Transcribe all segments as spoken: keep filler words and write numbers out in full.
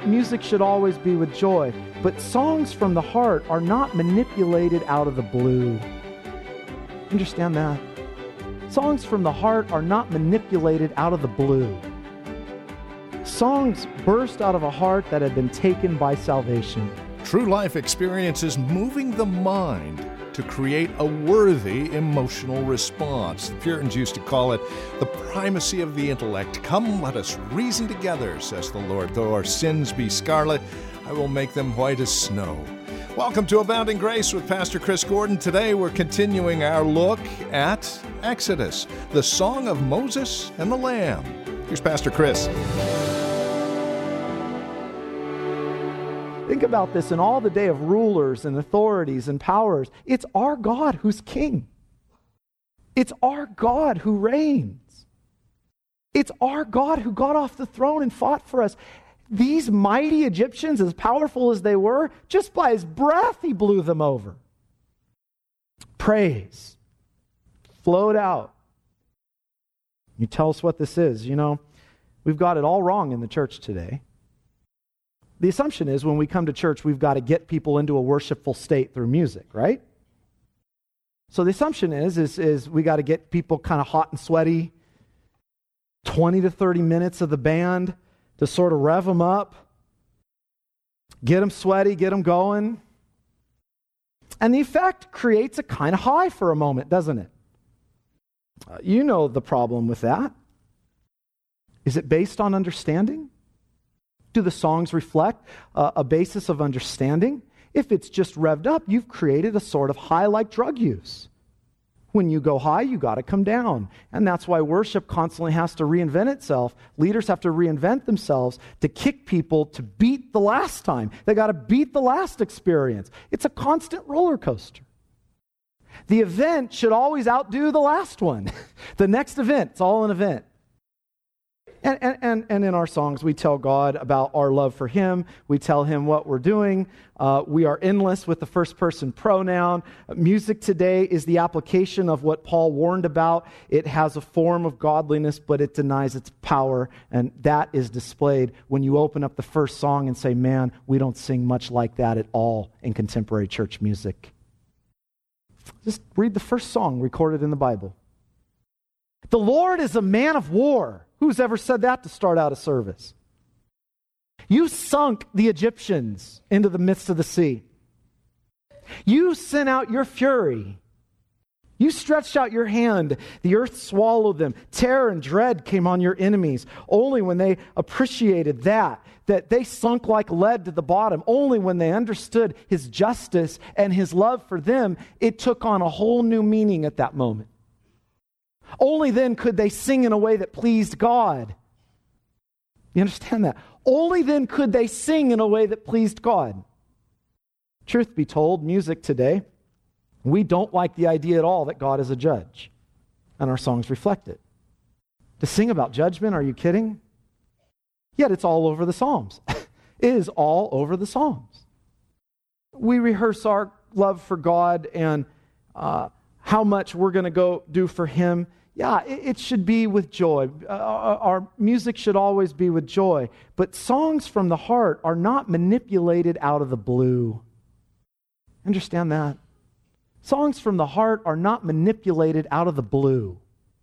music should always be with joy, but songs from the heart are not manipulated out of the blue. Understand that? Songs from the heart are not manipulated out of the blue. Songs burst out of a heart that had been taken by salvation. True life experience is moving the mind to create a worthy emotional response. The Puritans used to call it the primacy of the intellect. Come, let us reason together, says the Lord. Though our sins be scarlet, I will make them white as snow. Welcome to Abounding Grace with Pastor Chris Gordon. Today we're continuing our look at Exodus, the song of Moses and the Lamb. Here's Pastor Chris. Think about this. In all the day of rulers and authorities and powers, it's our God who's king. It's our God who reigns. It's our God who got off the throne and fought for us. These mighty Egyptians, as powerful as they were, just by his breath, he blew them over. Praise flowed out. You tell us what this is. You know, we've got it all wrong in the church today. The assumption is when we come to church, we've got to get people into a worshipful state through music, right? So the assumption is, is, is we got to get people kind of hot and sweaty, twenty to thirty minutes of the band to sort of rev them up, get them sweaty, get them going. And the effect creates a kind of high for a moment, doesn't it? Uh, you know the problem with that. Is it based on understanding? Do the songs reflect uh, a basis of understanding? If it's just revved up, you've created a sort of high like drug use. When you go high, you got to come down. And that's why worship constantly has to reinvent itself. Leaders have to reinvent themselves to kick people to beat the last time. They got to beat the last experience. It's a constant roller coaster. The event should always outdo the last one. The next event, it's all an event. And, and, and, and in our songs, we tell God about our love for him. We tell him what we're doing. Uh, we are endless with the first person pronoun. Uh, music today is the application of what Paul warned about. It has a form of godliness, but it denies its power. And that is displayed when you open up the first song and say, man, we don't sing much like that at all in contemporary church music. Just read the first song recorded in the Bible. The Lord is a man of war. Who's ever said that to start out a service? You sunk the Egyptians into the midst of the sea. You sent out your fury. You stretched out your hand. The earth swallowed them. Terror and dread came on your enemies. Only when they appreciated that, that they sunk like lead to the bottom. Only when they understood his justice and his love for them, it took on a whole new meaning at that moment. Only then could they sing in a way that pleased God. You understand that? Only then could they sing in a way that pleased God. Truth be told, music today, we don't like the idea at all that God is a judge. And our songs reflect it. To sing about judgment, are you kidding? Yet it's all over the Psalms. It is all over the Psalms. We rehearse our love for God and uh, how much we're going to go do for him. Yeah, it, it should be with joy. Uh, our, our music should always be with joy. But songs from the heart are not manipulated out of the blue. Understand that? Songs from the heart are not manipulated out of the blue.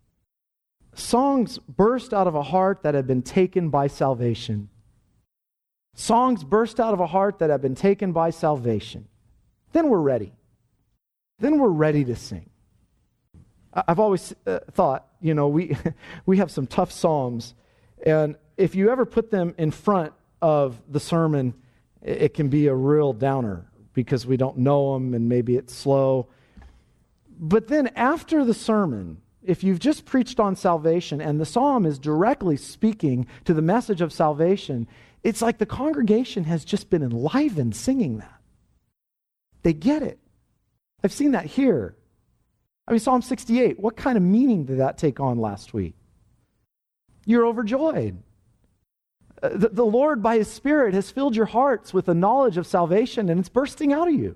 Songs burst out of a heart that had been taken by salvation. Songs burst out of a heart that have been taken by salvation. Then we're ready. Then we're ready to sing. I've always uh, thought, you know, we we have some tough psalms, and if you ever put them in front of the sermon, it, it can be a real downer because we don't know them and maybe it's slow. But then after the sermon, if you've just preached on salvation and the psalm is directly speaking to the message of salvation, it's like the congregation has just been enlivened singing that. They get it. I've seen that here. I mean, Psalm sixty-eight, what kind of meaning did that take on last week? You're overjoyed. Uh, the, the Lord, by his Spirit, has filled your hearts with the knowledge of salvation, and it's bursting out of you.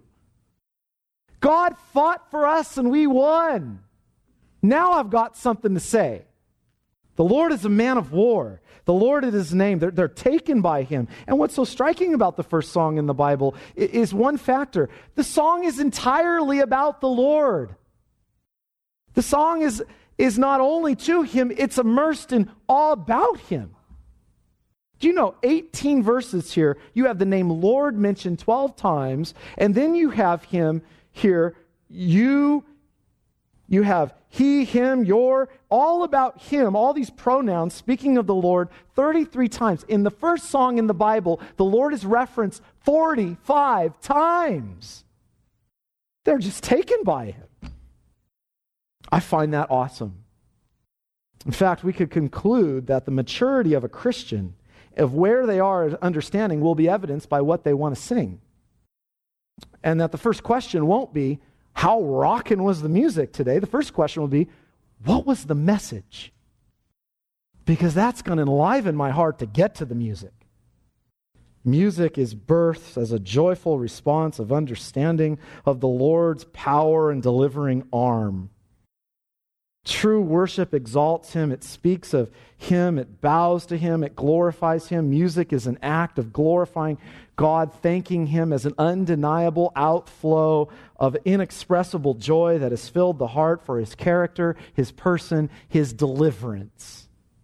God fought for us, and we won. Now I've got something to say. The Lord is a man of war. The Lord is his name. They're, they're taken by him. And what's so striking about the first song in the Bible is one factor. The song is entirely about the Lord. The song is, is not only to him, it's immersed in all about him. Do you know, eighteen verses here, you have the name Lord mentioned twelve times, and then you have him here, you, you have he, him, your, all about him, all these pronouns speaking of the Lord thirty-three times. In the first song in the Bible, the Lord is referenced forty-five times. They're just taken by him. I find that awesome. In fact, we could conclude that the maturity of a Christian, of where they are as understanding, will be evidenced by what they want to sing. And that the first question won't be, how rockin' was the music today? The first question will be, what was the message? Because that's going to enliven my heart to get to the music. Music is birthed as a joyful response of understanding of the Lord's power and delivering arm. True worship exalts him. It speaks of him. It bows to him. It glorifies him. Music is an act of glorifying God, thanking him as an undeniable outflow of inexpressible joy that has filled the heart for his character, his person, his deliverance.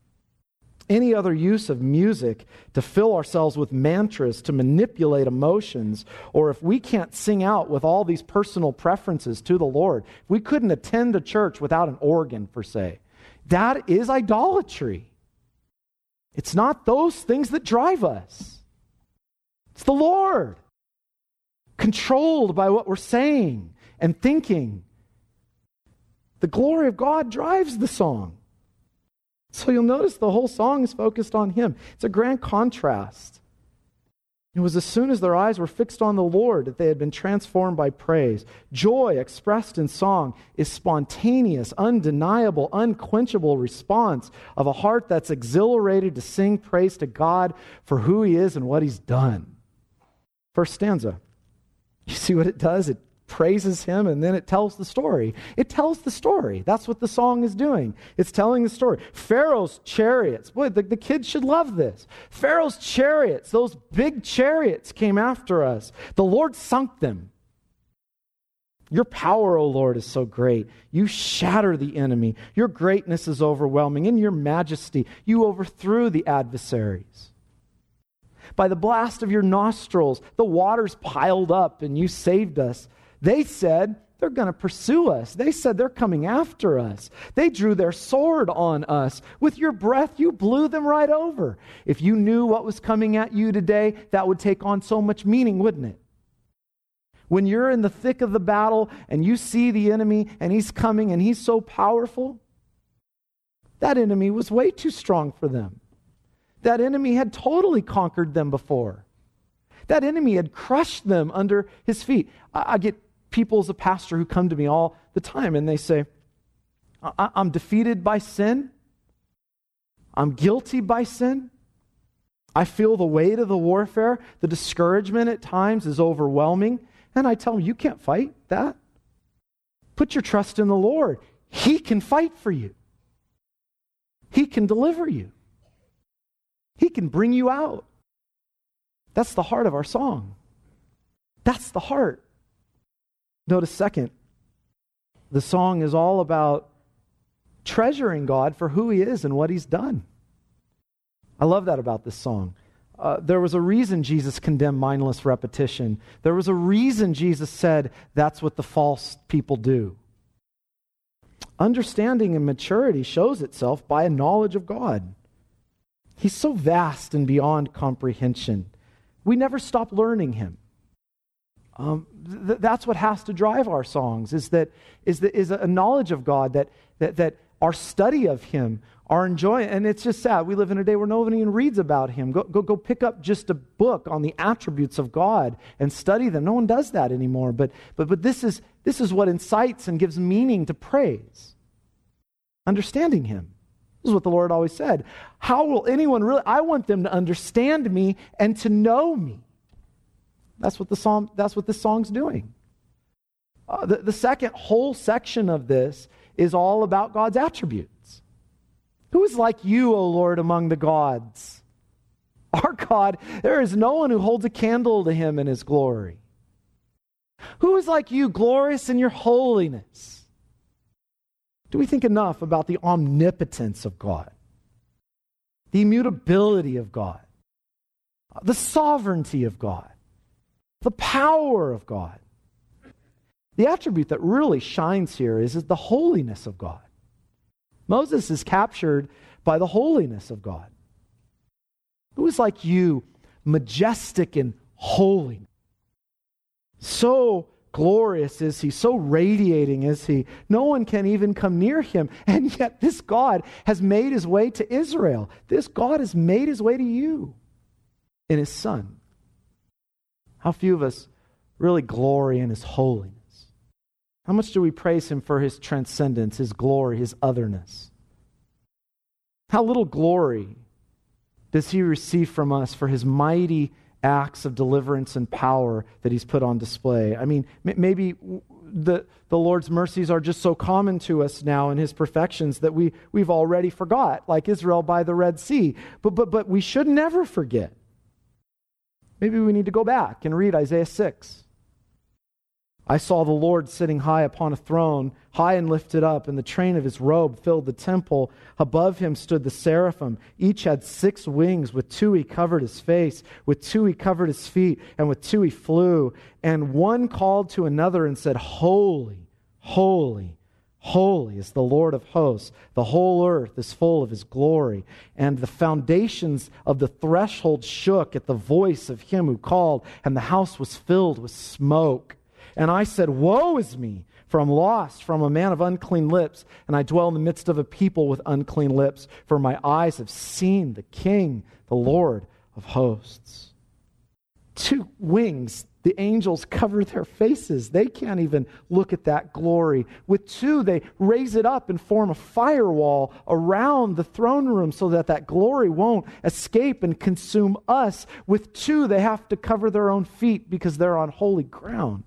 Any other use of music to fill ourselves with mantras, to manipulate emotions, or if we can't sing out with all these personal preferences to the Lord, if we couldn't attend a church without an organ, per se, that is idolatry. It's not those things that drive us. It's the Lord, controlled by what we're saying and thinking. The glory of God drives the song. So you'll notice the whole song is focused on him. It's a grand contrast. It was as soon as their eyes were fixed on the Lord that they had been transformed by praise. Joy expressed in song is spontaneous, undeniable, unquenchable response of a heart that's exhilarated to sing praise to God for who he is and what he's done. First stanza. You see what it does? It praises him, and then it tells the story. It tells the story. That's what the song is doing. It's telling the story. Pharaoh's chariots. Boy, the, the kids should love this. Pharaoh's chariots, those big chariots came after us. The Lord sunk them. Your power, O Lord, is so great. You shatter the enemy. Your greatness is overwhelming. In your majesty, you overthrew the adversaries. By the blast of your nostrils, the waters piled up and you saved us. They said, they're going to pursue us. They said, they're coming after us. They drew their sword on us. With your breath, you blew them right over. If you knew what was coming at you today, that would take on so much meaning, wouldn't it? When you're in the thick of the battle and you see the enemy and he's coming and he's so powerful, that enemy was way too strong for them. That enemy had totally conquered them before. That enemy had crushed them under his feet. I, I get people as a pastor who come to me all the time and they say, I, I'm defeated by sin. I'm guilty by sin. I feel the weight of the warfare. The discouragement at times is overwhelming. And I tell them, you can't fight that. Put your trust in the Lord. He can fight for you. He can deliver you. He can bring you out. That's the heart of our song. That's the heart. Notice second, the song is all about treasuring God for who he is and what he's done. I love that about this song. Uh, there was a reason Jesus condemned mindless repetition. There was a reason Jesus said that's what the false people do. Understanding and maturity shows itself by a knowledge of God. He's so vast and beyond comprehension. We never stop learning him. Um, th- that's what has to drive our songs, is that is the, is a knowledge of God, that, that that our study of him, our enjoyment. And it's just sad. We live in a day where nobody even reads about him. Go, go, go pick up just a book on the attributes of God and study them. No one does that anymore. But but but this is this is what incites and gives meaning to praise. Understanding him. This is what the Lord always said. How will anyone really, I want them to understand me and to know me. That's what the psalm, that's what this song's doing. Uh, the, the second whole section of this is all about God's attributes. Who is is like you, O Lord, among the gods? Our God, there is no one who holds a candle to him in his glory. Who is like you, glorious in your holiness? Do we think enough about the omnipotence of God, the immutability of God, the sovereignty of God, the power of God? The attribute that really shines here is, is the holiness of God. Moses is captured by the holiness of God. Who is like you, majestic in holiness? So glorious is he, so radiating is he. No one can even come near him. And yet this God has made his way to Israel. This God has made his way to you in his Son. How few of us really glory in his holiness? How much do we praise him for his transcendence, his glory, his otherness? How little glory does he receive from us for his mighty acts of deliverance and power that he's put on display? I mean, maybe the, the Lord's mercies are just so common to us now in his perfections that we, we've already forgot, like Israel by the Red Sea. But, but, but we should never forget. Maybe we need to go back and read Isaiah six. I saw the Lord sitting high upon a throne, high and lifted up, and the train of his robe filled the temple. Above him stood the seraphim. Each had six wings. With two he covered his face, with two he covered his feet, and with two he flew. And one called to another and said, Holy, holy, holy is the Lord of hosts. The whole earth is full of his glory. And the foundations of the threshold shook at the voice of him who called, and the house was filled with smoke. And I said, Woe is me, for I'm lost from a man of unclean lips, and I dwell in the midst of a people with unclean lips, for my eyes have seen the King, the Lord of hosts. Two wings, the angels cover their faces. They can't even look at that glory. With two, they raise it up and form a firewall around the throne room so that that glory won't escape and consume us. With two, they have to cover their own feet because they're on holy ground.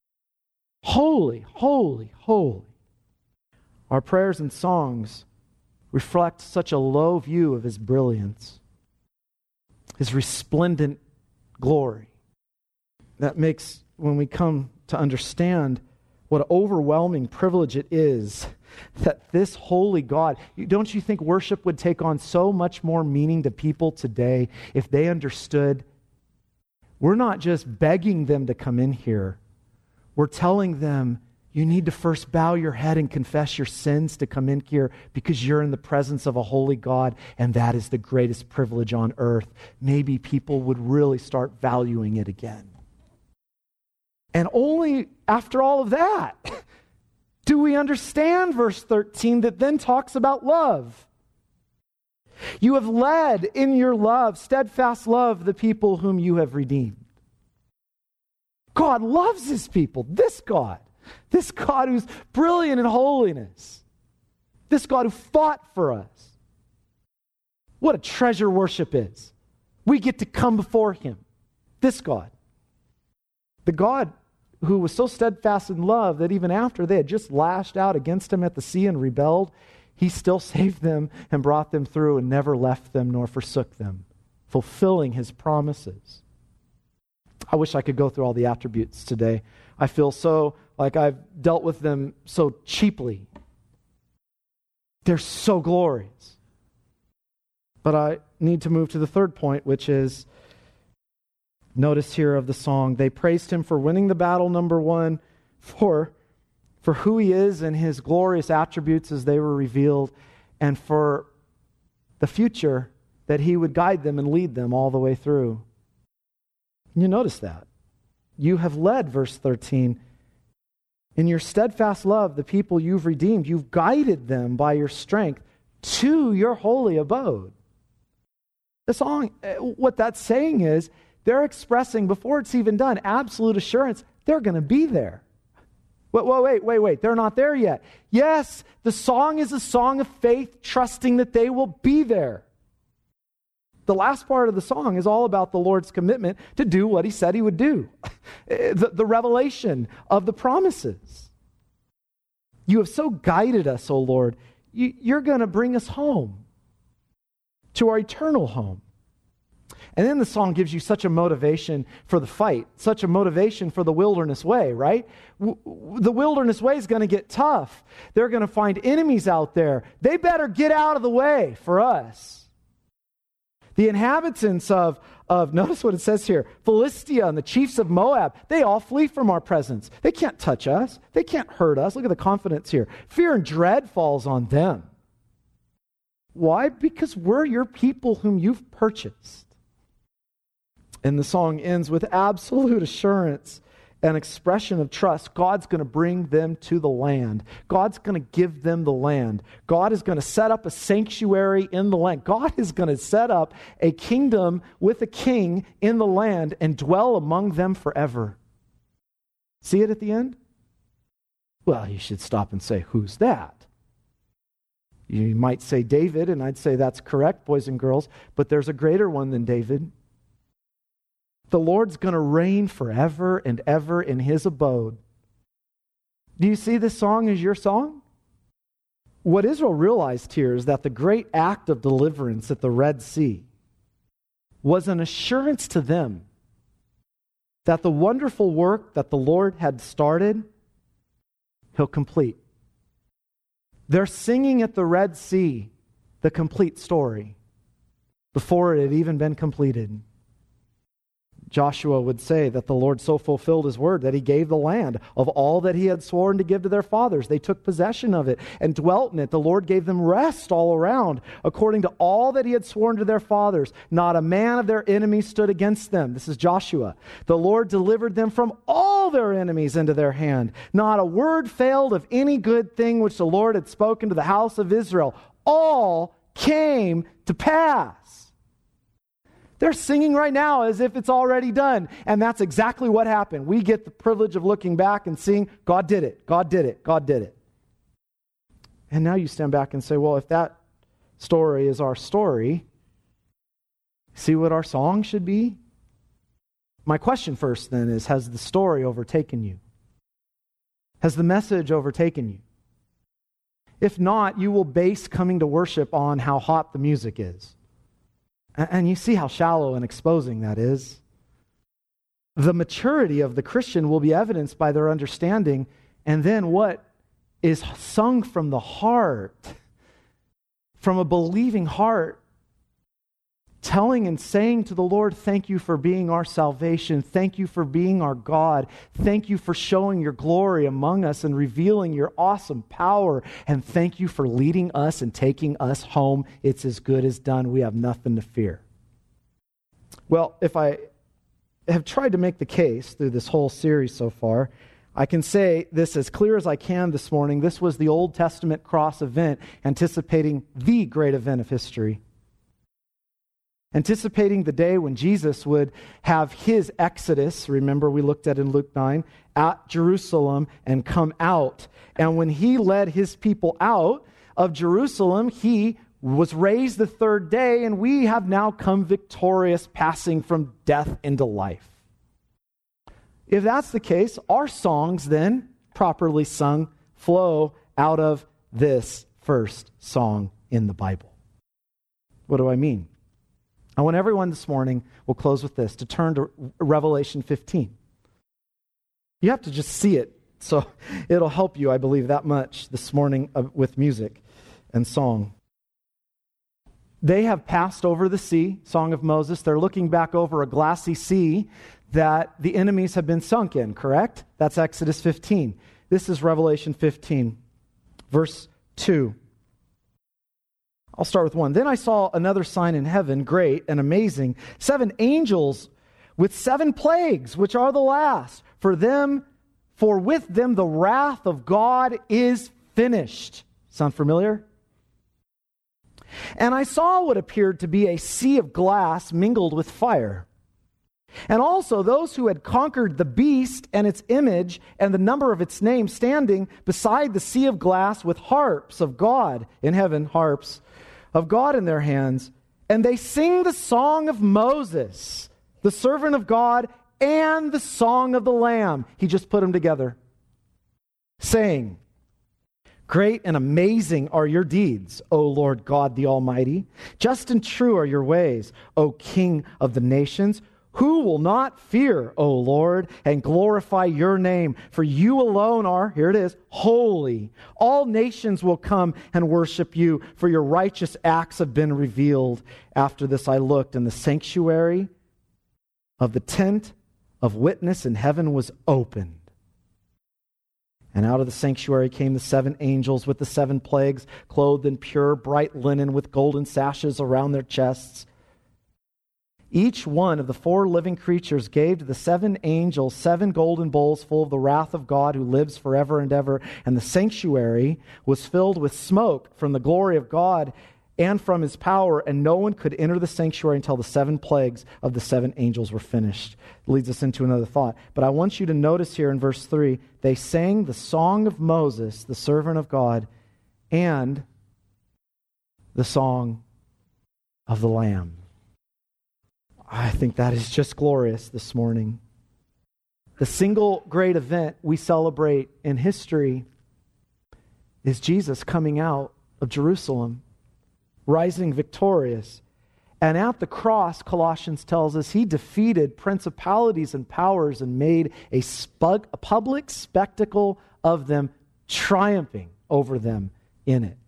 Holy, holy, holy. Our prayers and songs reflect such a low view of his brilliance, his resplendent glory. That makes, when we come to understand what an overwhelming privilege it is that this holy God, don't you think worship would take on so much more meaning to people today if they understood we're not just begging them to come in here. We're telling them, you need to first bow your head and confess your sins to come in here because you're in the presence of a holy God, and that is the greatest privilege on earth. Maybe people would really start valuing it again. And only after all of that do we understand verse thirteen that then talks about love. You have led in your love, steadfast love, the people whom you have redeemed. God loves his people. This God. This God who's brilliant in holiness. This God who fought for us. What a treasure worship is. We get to come before him. This God. The God who was so steadfast in love that even after they had just lashed out against him at the sea and rebelled, he still saved them and brought them through and never left them nor forsook them, fulfilling his promises. I wish I could go through all the attributes today. I feel so like I've dealt with them so cheaply. They're so glorious. But I need to move to the third point, which is, notice here of the song, they praised him for winning the battle, number one, for, for who he is and his glorious attributes as they were revealed, and for the future that he would guide them and lead them all the way through. You notice that. You have led, verse thirteen, in your steadfast love, the people you've redeemed. You've guided them by your strength to your holy abode. The song, what that's saying is, they're expressing, before it's even done, absolute assurance they're going to be there. Wait, wait, wait, wait, wait, they're not there yet. Yes, the song is a song of faith, trusting that they will be there. The last part of the song is all about the Lord's commitment to do what he said he would do. the, the revelation of the promises. You have so guided us, O Lord. You, you're going to bring us home. to our eternal home. And then the song gives you such a motivation for the fight, such a motivation for the wilderness way, right? W- the wilderness way is going to get tough. They're going to find enemies out there. They better get out of the way for us. The inhabitants of, of, notice what it says here, Philistia and the chiefs of Moab, they all flee from our presence. They can't touch us. They can't hurt us. Look at the confidence here. Fear and dread falls on them. Why? Because we're your people whom you've purchased. And the song ends with absolute assurance and expression of trust. God's going to bring them to the land. God's going to give them the land. God is going to set up a sanctuary in the land. God is going to set up a kingdom with a king in the land and dwell among them forever. See it at the end? Well, you should stop and say, who's that? You might say David, and I'd say that's correct, boys and girls, but there's a greater one than David. The Lord's going to reign forever and ever in his abode. Do you see this song as your song? What Israel realized here is that the great act of deliverance at the Red Sea was an assurance to them that the wonderful work that the Lord had started, he'll complete. They're singing at the Red Sea the complete story before it had even been completed. Joshua would say that the Lord so fulfilled his word that he gave the land of all that he had sworn to give to their fathers. They took possession of it and dwelt in it. The Lord gave them rest all around, according to all that he had sworn to their fathers. Not a man of their enemies stood against them. This is Joshua. The Lord delivered them from all their enemies into their hand. Not a word failed of any good thing which the Lord had spoken to the house of Israel. All came to pass. They're singing right now as if it's already done. And that's exactly what happened. We get the privilege of looking back and seeing, God did it, God did it, God did it. And now you stand back and say, well, if that story is our story, see what our song should be? My question first then is, has the story overtaken you? Has the message overtaken you? If not, you will base coming to worship on how hot the music is. And you see how shallow and exposing that is. The maturity of the Christian will be evidenced by their understanding, and then what is sung from the heart, from a believing heart, telling and saying to the Lord, thank you for being our salvation. Thank you for being our God. Thank you for showing your glory among us and revealing your awesome power. And thank you for leading us and taking us home. It's as good as done. We have nothing to fear. Well, if I have tried to make the case through this whole series so far, I can say this as clear as I can this morning. This was the Old Testament cross event, anticipating the great event of history. Anticipating the day when Jesus would have his exodus, remember we looked at in Luke nine, at Jerusalem and come out. And when he led his people out of Jerusalem, he was raised the third day, and we have now come victorious, passing from death into life. If that's the case, our songs then, properly sung, flow out of this first song in the Bible. What do I mean? I want everyone this morning, we'll close with this, to turn to Revelation fifteen. You have to just see it, so it'll help you, I believe, that much this morning with music and song. They have passed over the sea, Song of Moses. They're looking back over a glassy sea that the enemies have been sunk in, correct? That's Exodus fifteen. This is Revelation fifteen, verse two. I'll start with one. Then I saw another sign in heaven, great and amazing, seven angels with seven plagues, which are the last. For them, for with them the wrath of God is finished. Sound familiar? And I saw what appeared to be a sea of glass mingled with fire. And also those who had conquered the beast and its image and the number of its name, standing beside the sea of glass with harps of God in heaven, harps of God in their hands, and they sing the song of Moses, the servant of God, and the song of the Lamb. He just put them together, saying, Great and amazing are your deeds, O Lord God the Almighty. Just and true are your ways, O King of the nations. Who will not fear, O Lord, and glorify your name? For you alone are, here it is, holy. All nations will come and worship you, for your righteous acts have been revealed. After this I looked, and the sanctuary of the tent of witness in heaven was opened. And out of the sanctuary came the seven angels with the seven plagues, clothed in pure, bright linen with golden sashes around their chests. Each one of the four living creatures gave to the seven angels seven golden bowls full of the wrath of God who lives forever and ever. And the sanctuary was filled with smoke from the glory of God and from his power, and no one could enter the sanctuary until the seven plagues of the seven angels were finished. It leads us into another thought. But I want you to notice here in verse three, they sang the song of Moses, the servant of God, and the song of the Lamb. I think that is just glorious this morning. The single great event we celebrate in history is Jesus coming out of Jerusalem, rising victorious. And at the cross, Colossians tells us, he defeated principalities and powers and made a, spug, a public spectacle of them, triumphing over them in it.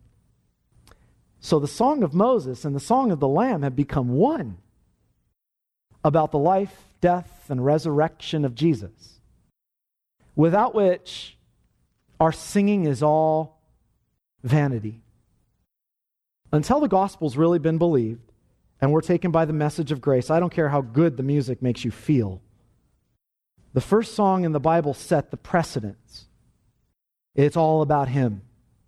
So the Song of Moses and the Song of the Lamb have become one about the life, death, and resurrection of Jesus, without which our singing is all vanity. Until the gospel's really been believed and we're taken by the message of grace, I don't care how good the music makes you feel. The first song in the Bible set the precedence. It's all about him.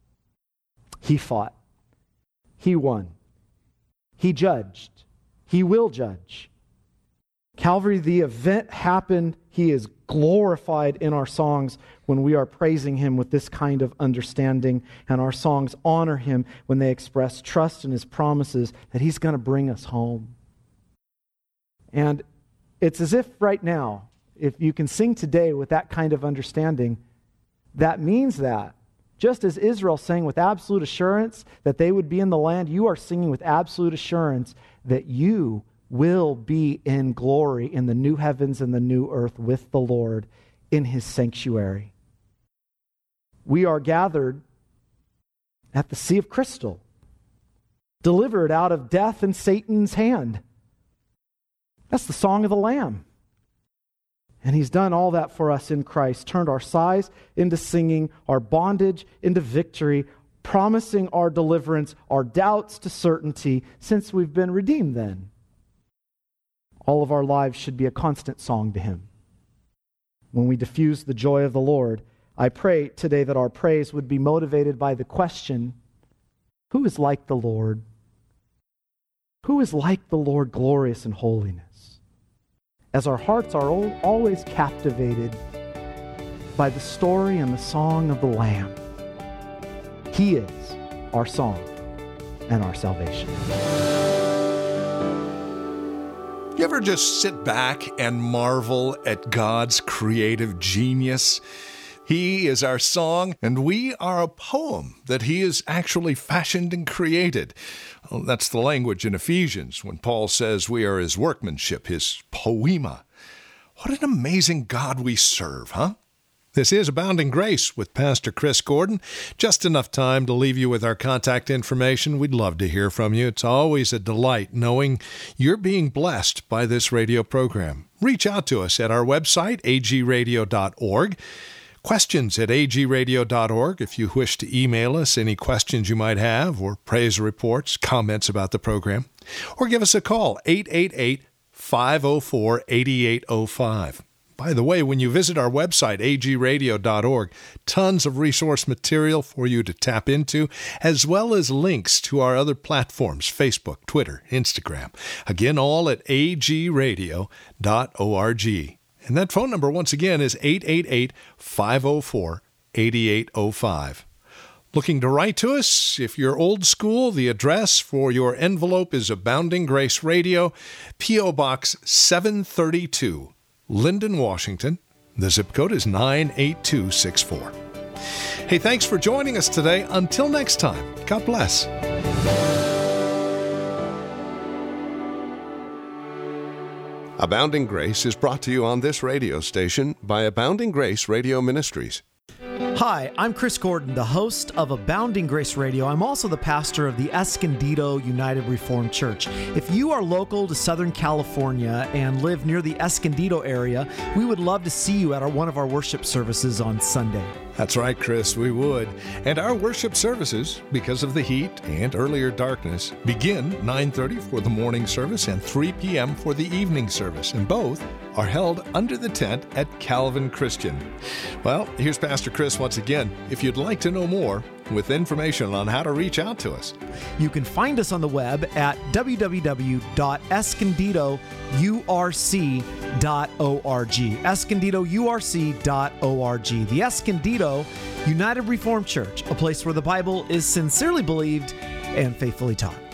He fought. He won. He judged. He will judge. Calvary, the event happened. He is glorified in our songs when we are praising him with this kind of understanding, and our songs honor him when they express trust in his promises that he's going to bring us home. And it's as if right now, if you can sing today with that kind of understanding, that means that just as Israel sang with absolute assurance that they would be in the land, you are singing with absolute assurance that you will be in glory in the new heavens and the new earth with the Lord in his sanctuary. We are gathered at the Sea of Crystal, delivered out of death and Satan's hand. That's the song of the Lamb. And he's done all that for us in Christ, turned our sighs into singing, our bondage into victory, promising our deliverance, our doubts to certainty, since we've been redeemed then. All of our lives should be a constant song to him. When we diffuse the joy of the Lord, I pray today that our praise would be motivated by the question, who is like the Lord? Who is like the Lord, glorious in holiness? As our hearts are always captivated by the story and the song of the Lamb. He is our song and our salvation. You ever just sit back and marvel at God's creative genius? He is our song, and we are a poem that he has actually fashioned and created. Well, that's the language in Ephesians when Paul says we are his workmanship, his poema. What an amazing God we serve, huh? This is Abounding Grace with Pastor Chris Gordon. Just enough time to leave you with our contact information. We'd love to hear from you. It's always a delight knowing you're being blessed by this radio program. Reach out to us at our website, a g radio dot org. Questions at a g radio dot org if you wish to email us any questions you might have or praise reports, comments about the program. Or give us a call, eight eight eight, five oh four, eight eight oh five. By the way, when you visit our website, a g radio dot org, tons of resource material for you to tap into, as well as links to our other platforms, Facebook, Twitter, Instagram. Again, all at a g radio dot org. And that phone number, once again, is eight eight eight, five oh four, eight eight oh five. Looking to write to us? If you're old school, the address for your envelope is Abounding Grace Radio, P O Box seven thirty-two, Linden, Washington. The zip code is nine eight two six four. Hey, thanks for joining us today. Until next time, God bless. Abounding Grace is brought to you on this radio station by Abounding Grace Radio Ministries. Hi, I'm Chris Gordon, the host of Abounding Grace Radio. I'm also the pastor of the Escondido United Reformed Church. If you are local to Southern California and live near the Escondido area, we would love to see you at our, one of our worship services on Sunday. That's right, Chris, we would. And our worship services, because of the heat and earlier darkness, begin nine thirty for the morning service and three p.m. for the evening service. And both are held under the tent at Calvin Christian. Well, here's Pastor Chris once again. If you'd like to know more, with information on how to reach out to us, you can find us on the web at w w w dot escondido u r c dot org. escondido u r c dot org. The Escondido United Reformed Church, a place where the Bible is sincerely believed and faithfully taught.